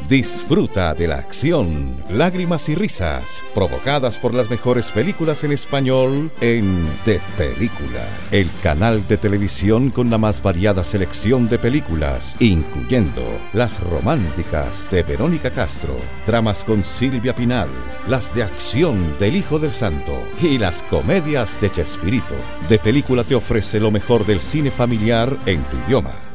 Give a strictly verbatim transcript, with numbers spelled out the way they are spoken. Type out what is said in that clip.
Disfruta de la acción, lágrimas y risas provocadas por las mejores películas en español en De Película, el canal de televisión con la más variada selección de películas, incluyendo las románticas de Verónica Castro, dramas con Silvia Pinal, las de acción del Hijo del Santo y las comedias de Chespirito. De Película te ofrece lo mejor del cine familiar en tu idioma.